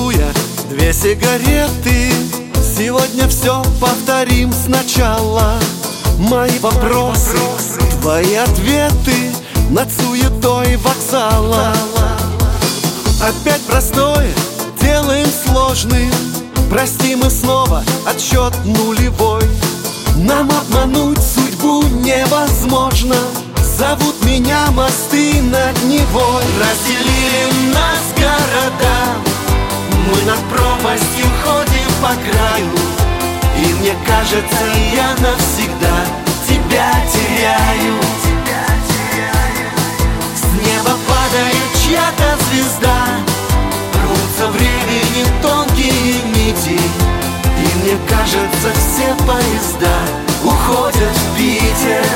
Жуя 2 сигареты, сегодня все повторим сначала. Мои вопросы, твои ответы над суетой вокзала. Опять простое делаем сложным, прости, мы снова отсчет нулевой. Нам обмануть судьбу невозможно, зовут меня мосты над Невой. Разделили нас города, мы над пропастью ходим по краю. И мне кажется, я навсегда тебя теряю. С неба падает чья-то звезда, рвутся времени тонкие нити. И мне кажется, все поезда уходят в Питер.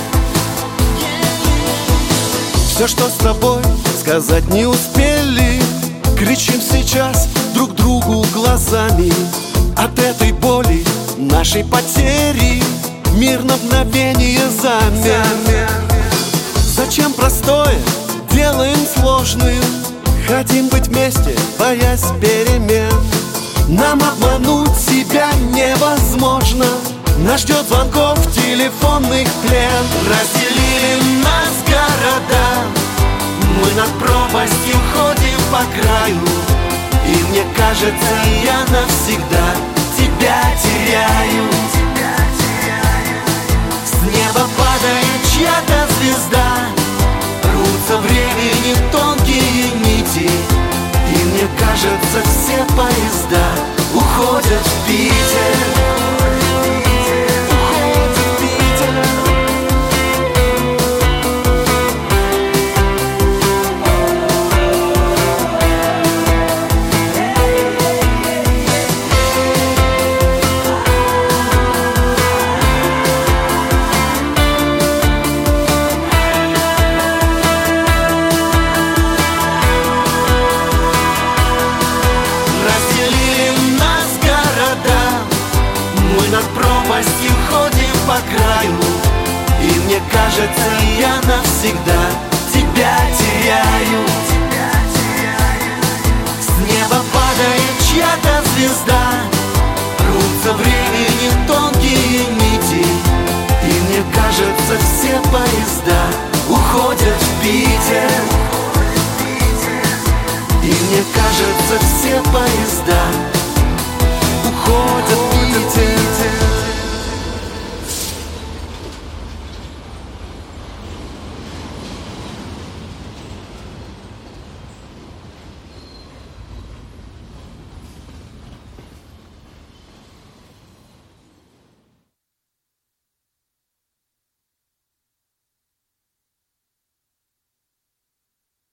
Все, что с тобой сказать не успели, кричим сейчас друг другу глазами. От этой боли, нашей потери, мир на мгновение замер. Зачем простое делаем сложным? Хотим быть вместе, боясь перемен. Нам обмануть себя невозможно, нас ждет звонков телефонных плен. Разделили нас города, мы над пропастью ходим по краю. И мне кажется, я навсегда тебя теряю. С неба падает чья-то звезда, рвутся времени тонкие нити. И мне кажется, все поезда уходят в Питер. Над пропастью ходим по краю. И мне кажется, я навсегда тебя теряю. С неба падает чья-то звезда, рвутся времени тонкие нити. И мне кажется, все поезда уходят в Питер. И мне кажется, все поезда уходят